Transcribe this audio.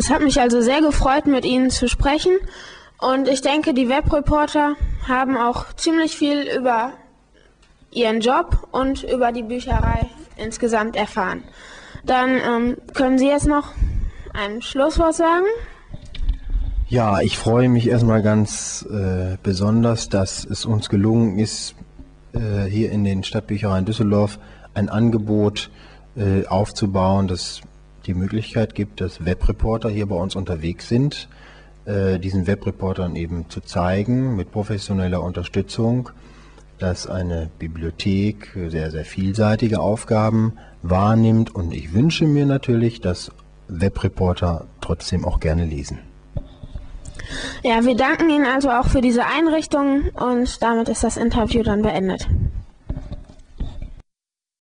Es hat mich also sehr gefreut, mit Ihnen zu sprechen. Und ich denke, die Webreporter haben auch ziemlich viel über ihren Job und über die Bücherei insgesamt erfahren. Dann können Sie jetzt noch ein Schlusswort sagen? Ja, ich freue mich erstmal ganz besonders, dass es uns gelungen ist, hier in den Stadtbüchereien Düsseldorf ein Angebot aufzubauen, das die Möglichkeit gibt, dass Webreporter hier bei uns unterwegs sind, diesen Webreportern eben zu zeigen, mit professioneller Unterstützung, dass eine Bibliothek sehr, sehr vielseitige Aufgaben wahrnimmt, und ich wünsche mir natürlich, dass Webreporter trotzdem auch gerne lesen. Ja, wir danken Ihnen also auch für diese Einrichtung und damit ist das Interview dann beendet.